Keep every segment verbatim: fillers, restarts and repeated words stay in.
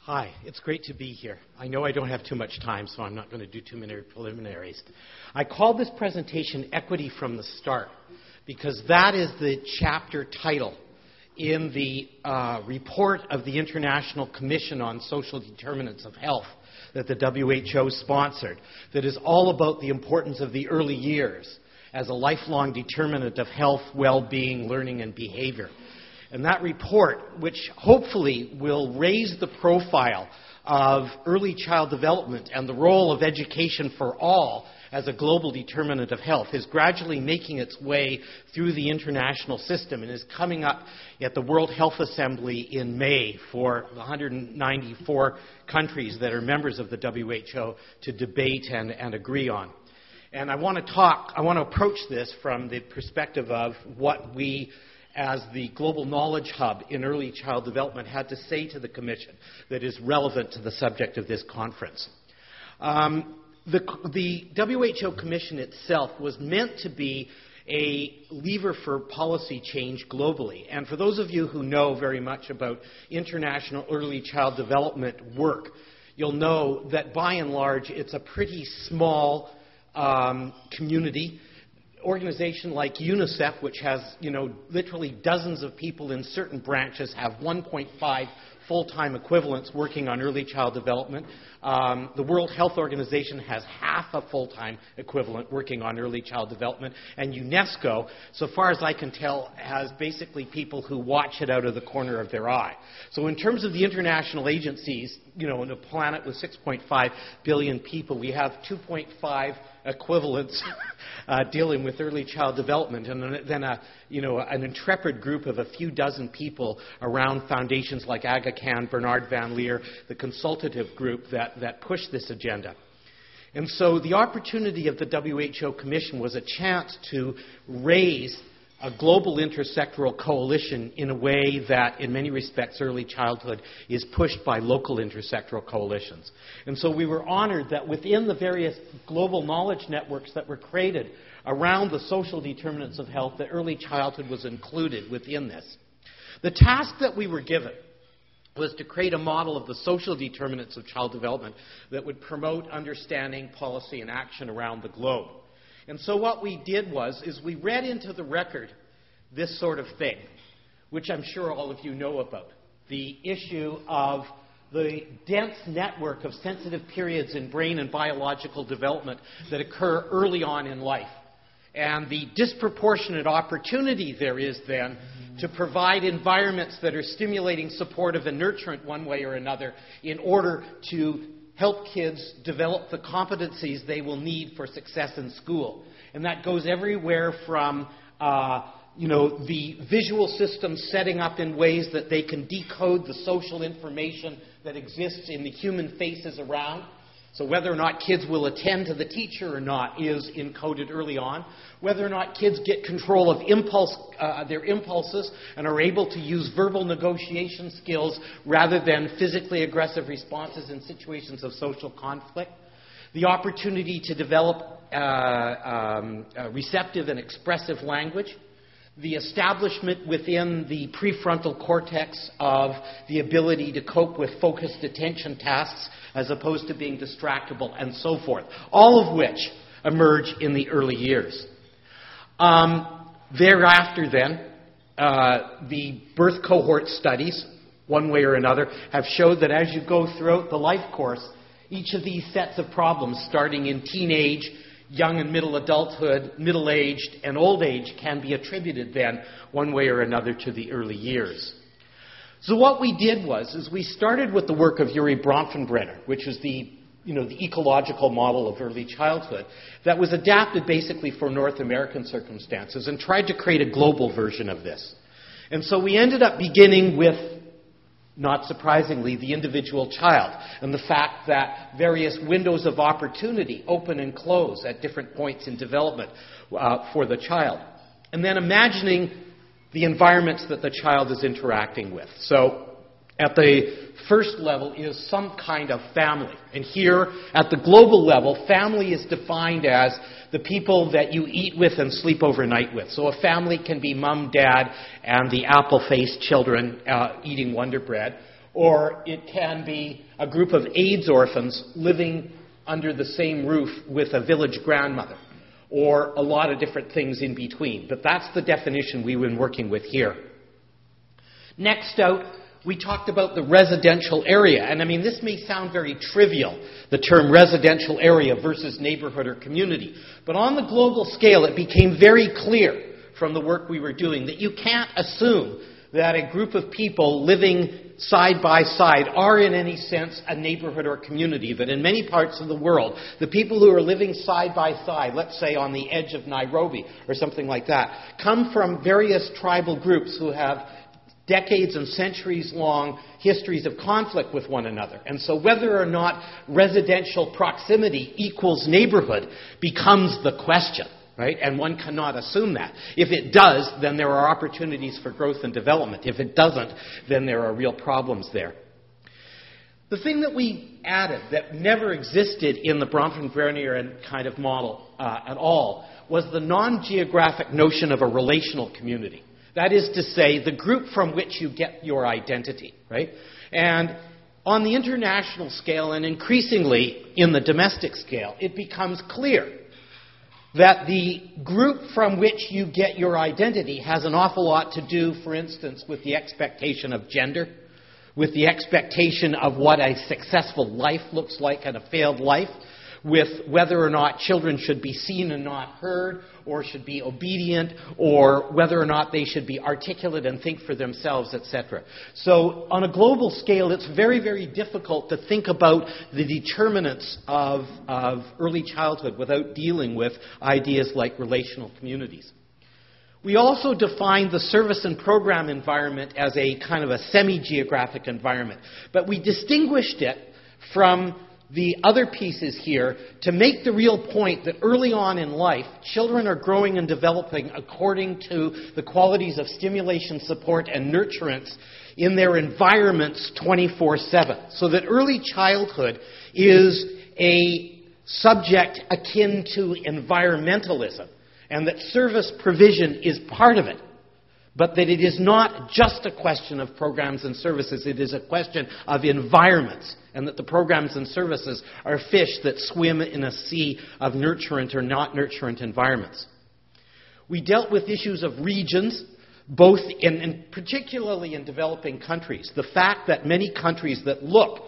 Hi, it's great to be here. I know I don't have too much time, so I'm not going to do too many preliminaries. I called this presentation Equity from the Start because that is the chapter title in the uh, report of the International Commission on Social Determinants of Health that the W H O sponsored, that is all about the importance of the early years as a lifelong determinant of health, well-being, learning, and behavior. And that report, which hopefully will raise the profile of early child development and the role of education for all as a global determinant of health, is gradually making its way through the international system and is coming up at the World Health Assembly in May for the one hundred ninety-four countries that are members of the W H O to debate and, and agree on. And I want to talk, I want to approach this from the perspective of what we as the global knowledge hub in early child development had to say to the Commission that is relevant to the subject of this conference. Um, the, the W H O Commission itself was meant to be a lever for policy change globally. And for those of you who know very much about international early child development work, you'll know that by and large it's a pretty small um, community. Organization like UNICEF, which has, you know, literally dozens of people in certain branches, have one point five full-time equivalents working on early child development. Um, the World Health Organization has half a full-time equivalent working on early child development. And UNESCO, so far as I can tell, has basically people who watch it out of the corner of their eye. So in terms of the international agencies, you know, in a planet with six point five billion people, we have two point five equivalents uh, dealing with early child development, and then a, you know, an intrepid group of a few dozen people around foundations like Aga Khan, Bernard Van Leer, the consultative group that, that pushed this agenda. And so the opportunity of the W H O Commission was a chance to raise a global intersectoral coalition in a way that, in many respects, early childhood is pushed by local intersectoral coalitions. And so we were honored that within the various global knowledge networks that were created around the social determinants of health, that early childhood was included within this. The task that we were given was to create a model of the social determinants of child development that would promote understanding, policy, and action around the globe. And so what we did was, is we read into the record this sort of thing, which I'm sure all of you know about. The issue of the dense network of sensitive periods in brain and biological development that occur early on in life. And the disproportionate opportunity there is then to provide environments that are stimulating, supportive, and nurturant one way or another in order to help kids develop the competencies they will need for success in school. And that goes everywhere from, uh, you know, the visual system setting up in ways that they can decode the social information that exists in the human faces around. So whether or not kids will attend to the teacher or not is encoded early on. Whether or not kids get control of impulse, uh, their impulses and are able to use verbal negotiation skills rather than physically aggressive responses in situations of social conflict. The opportunity to develop uh, um, uh, receptive and expressive language. The establishment within the prefrontal cortex of the ability to cope with focused attention tasks as opposed to being distractible, and so forth, all of which emerge in the early years. Um, thereafter, then, uh, the birth cohort studies, one way or another, have showed that as you go throughout the life course, each of these sets of problems, starting in teenage, young and middle adulthood, middle-aged, and old age, can be attributed then, one way or another, to the early years. So what we did was, is we started with the work of Urie Bronfenbrenner, which was the, you know, the ecological model of early childhood that was adapted basically for North American circumstances, and tried to create a global version of this. And so we ended up beginning with, not surprisingly, the individual child, and the fact that various windows of opportunity open and close at different points in development uh, for the child. And then imagining the environments that the child is interacting with. So at the first level is some kind of family. And here, at the global level, family is defined as the people that you eat with and sleep overnight with. So a family can be mom, dad, and the apple-faced children uh, eating Wonder Bread. or it can be a group of AIDS orphans living under the same roof with a village grandmother, or a lot of different things in between. But that's the definition we've been working with here. Next out, we talked about the residential area. And I mean, this may sound very trivial, the term residential area versus neighborhood or community. But on the global scale, it became very clear from the work we were doing that you can't assume that a group of people living side by side are in any sense a neighborhood or community. That in many parts of the world, the people who are living side by side, let's say on the edge of Nairobi or something like that, come from various tribal groups who have decades and centuries-long histories of conflict with one another. And so whether or not residential proximity equals neighborhood becomes the question, right? And one cannot assume that. If it does, then there are opportunities for growth and development. If it doesn't, then there are real problems there. The thing that we added that never existed in the Bronfman-Vernier kind of model uh, at all was the non-geographic notion of a relational community. That is to say, the group from which you get your identity, right? And on the international scale, and increasingly in the domestic scale, it becomes clear that the group from which you get your identity has an awful lot to do, for instance, with the expectation of gender, with the expectation of what a successful life looks like and a failed life, with whether or not children should be seen and not heard, or should be obedient, or whether or not they should be articulate and think for themselves, et cetera. So on a global scale, it's very, very difficult to think about the determinants of, of early childhood without dealing with ideas like relational communities. We also defined the service and program environment as a kind of a semi-geographic environment, but we distinguished it from the other pieces here to make the real point that early on in life, children are growing and developing according to the qualities of stimulation, support, and nurturance in their environments twenty-four seven. So that early childhood is a subject akin to environmentalism, and that service provision is part of it. But that it is not just a question of programs and services, it is a question of environments, and that the programs and services are fish that swim in a sea of nurturant or not nurturant environments. We dealt with issues of regions, both in, and particularly in developing countries. The fact that many countries that look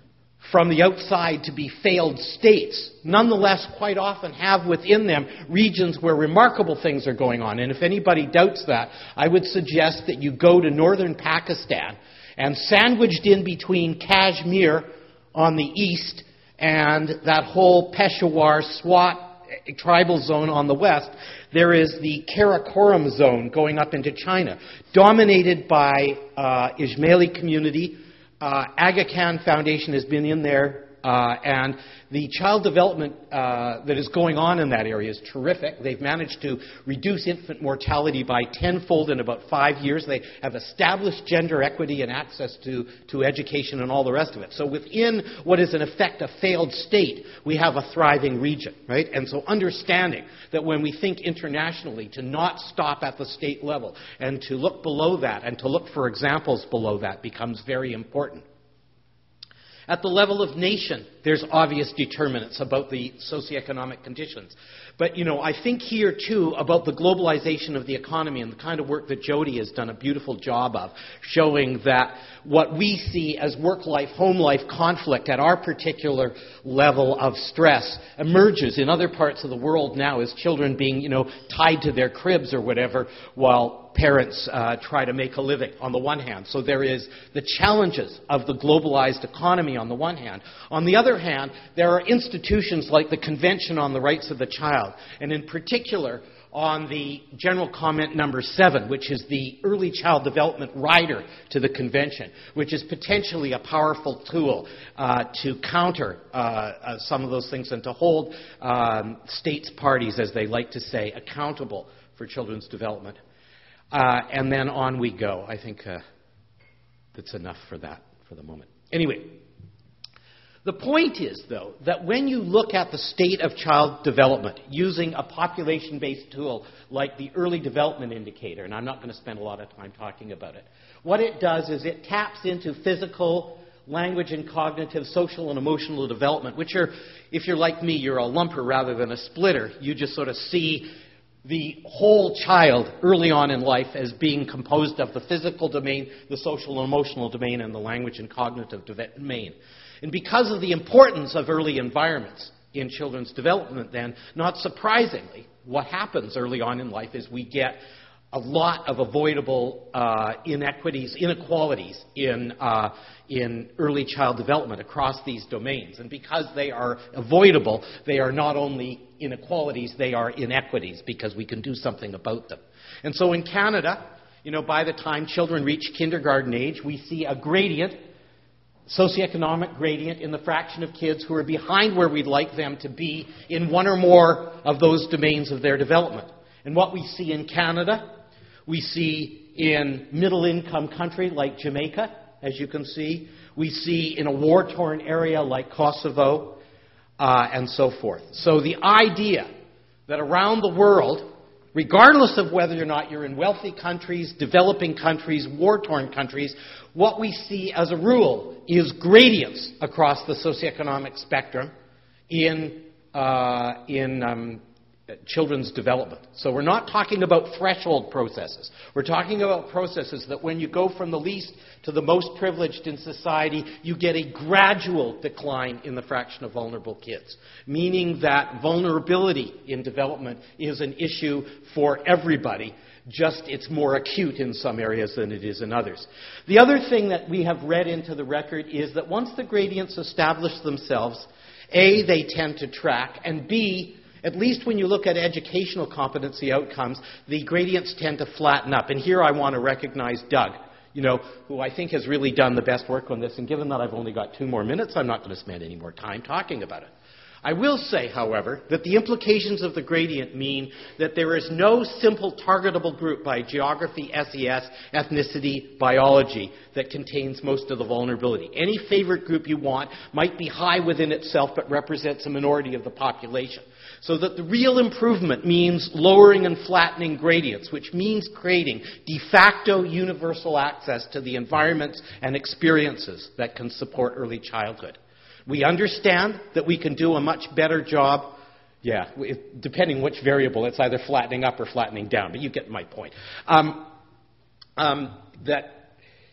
from the outside to be failed states, nonetheless quite often have within them regions where remarkable things are going on. And if anybody doubts that, I would suggest that you go to northern Pakistan, and sandwiched in between Kashmir on the east and that whole Peshawar Swat tribal zone on the west, there is the Karakoram zone going up into China, dominated by uh, Ismaili community. Uh, Aga Khan Foundation has been in there, uh, and the child development uh, that is going on in that area is terrific. They've managed to reduce infant mortality by tenfold in about five years. They have established gender equity and access to, to education and all the rest of it. So within what is in effect a failed state, we have a thriving region, right? And so understanding that when we think internationally, to not stop at the state level and to look below that and to look for examples below that becomes very important. At the level of nation, there's obvious determinants about the socioeconomic conditions. But, you know, I think here, too, about the globalization of the economy and the kind of work that Jody has done a beautiful job of, showing that what we see as work-life, home-life conflict at our particular level of stress emerges in other parts of the world now as children being, you know, tied to their cribs or whatever while parents uh, try to make a living, on the one hand. So there is the challenges of the globalized economy on the one hand. On the other hand, there are institutions like the Convention on the Rights of the Child, and in particular on the General Comment Number seven, which is the early child development rider to the Convention, which is potentially a powerful tool uh, to counter uh, uh, some of those things and to hold um, states' parties, as they like to say, accountable for children's development. Uh, and then on we go. I think uh, that's enough for that for the moment. Anyway, The point is, though, that when you look at the state of child development using a population-based tool like the Early Development Indicator, and I'm not going to spend a lot of time talking about it, what it does is it taps into physical, language and cognitive, social and emotional development, which are, if you're like me, you're a lumper rather than a splitter. You just sort of see the whole child early on in life as being composed of the physical domain, the social and emotional domain, and the language and cognitive domain. And because of the importance of early environments in children's development, then, not surprisingly, what happens early on in life is we get a lot of avoidable uh, inequities, inequalities in, uh, in early child development across these domains. And because they are avoidable, they are not only inequalities, they are inequities, because we can do something about them. And so in Canada, you know, by the time children reach kindergarten age, we see a gradient, socioeconomic gradient, in the fraction of kids who are behind where we'd like them to be in one or more of those domains of their development. And what we see in Canada, we see in middle-income country like Jamaica, as you can see. We see in a war-torn area like Kosovo, uh, and so forth. So the idea that around the world, regardless of whether or not you're in wealthy countries, developing countries, war-torn countries, what we see as a rule is gradients across the socioeconomic spectrum in, uh, in um, children's development. So we're not talking about threshold processes. We're talking about processes that when you go from the least to the most privileged in society, you get a gradual decline in the fraction of vulnerable kids, meaning that vulnerability in development is an issue for everybody. Just it's more acute in some areas than it is in others. The other thing that we have read into the record is that once the gradients establish themselves, A, they tend to track, and B, at least when you look at educational competency outcomes, the gradients tend to flatten up. And here I want to recognize Doug, you know, who I think has really done the best work on this. And given that I've only got two more minutes, I'm not going to spend any more time talking about it. I will say, however, that the implications of the gradient mean that there is no simple targetable group by geography, S E S, ethnicity, biology that contains most of the vulnerability. Any favorite group you want might be high within itself but represents a minority of the population. So that the real improvement means lowering and flattening gradients, which means creating de facto universal access to the environments and experiences that can support early childhood. We understand that we can do a much better job, yeah, depending which variable, it's either flattening up or flattening down, but you get my point. Um, um, that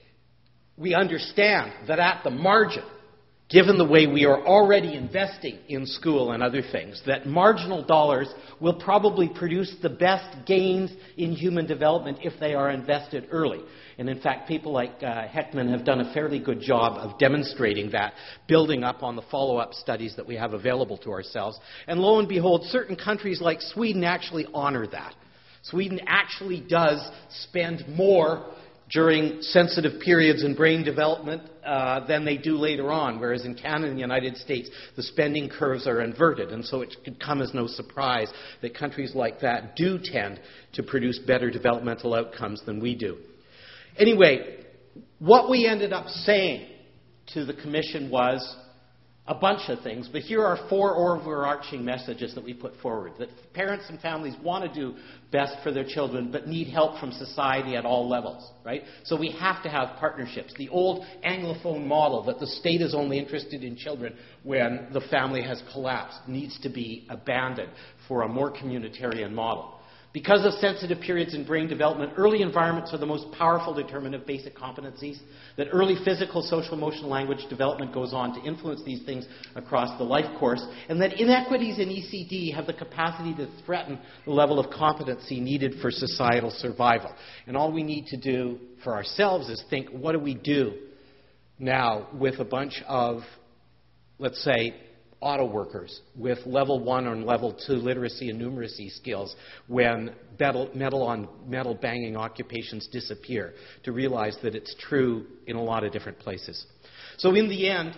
we understand that at the margin, given the way we are already investing in school and other things, that marginal dollars will probably produce the best gains in human development if they are invested early. And in fact, people like uh, Heckman have done a fairly good job of demonstrating that, building up on the follow-up studies that we have available to ourselves. And lo and behold, certain countries like Sweden actually honor that. Sweden actually does spend more during sensitive periods in brain development uh, than they do later on, whereas in Canada and the United States, the spending curves are inverted. And so it could come as no surprise that countries like that do tend to produce better developmental outcomes than we do. Anyway, what we ended up saying to the Commission was a bunch of things, but here are four overarching messages that we put forward. That parents and families want to do best for their children, but need help from society at all levels, right? So we have to have partnerships. The old Anglophone model that the state is only interested in children when the family has collapsed needs to be abandoned for a more communitarian model. Because of sensitive periods in brain development, early environments are the most powerful determinant of basic competencies, that early physical, social, emotional language development goes on to influence these things across the life course, and that inequities in E C D have the capacity to threaten the level of competency needed for societal survival. And all we need to do for ourselves is think, what do we do now with a bunch of, let's say, auto workers with level one or level two literacy and numeracy skills when metal, metal on metal banging occupations disappear, to realize that it's true in a lot of different places. So in the end,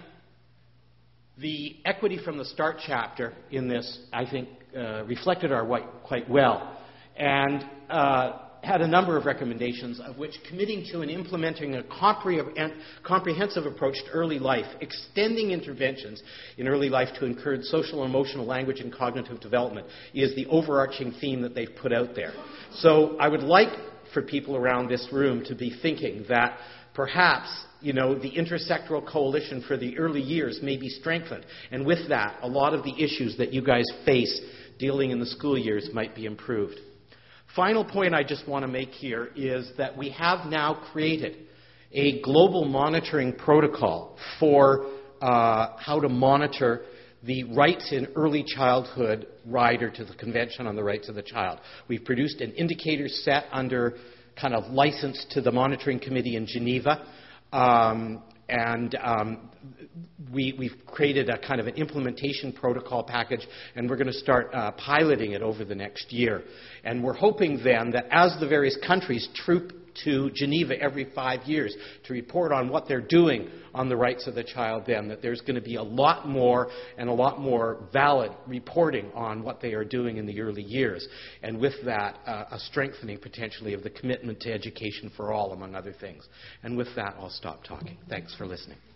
the equity from the start chapter in this, I think, uh, reflected our white quite well. And uh, had a number of recommendations, of which committing to and implementing a compre- comprehensive approach to early life, extending interventions in early life to encourage social, emotional, language, and cognitive development is the overarching theme that they've put out there. So I would like for people around this room to be thinking that perhaps, you know, the intersectoral coalition for the early years may be strengthened. And with that, a lot of the issues that you guys face dealing in the school years might be improved. Final point I just want to make here is that we have now created a global monitoring protocol for uh, how to monitor the Rights in Early Childhood rider to the Convention on the Rights of the Child. We've produced an indicator set under kind of license to the Monitoring Committee in Geneva. Um, and um, we, we've created a kind of an implementation protocol package, and we're going to start uh, piloting it over the next year. And we're hoping then that as the various countries troop to Geneva every five years to report on what they're doing on the rights of the child, then that there's going to be a lot more and a lot more valid reporting on what they are doing in the early years. And with that, uh, a strengthening potentially of the commitment to education for all, among other things. And with that, I'll stop talking. Thanks for listening.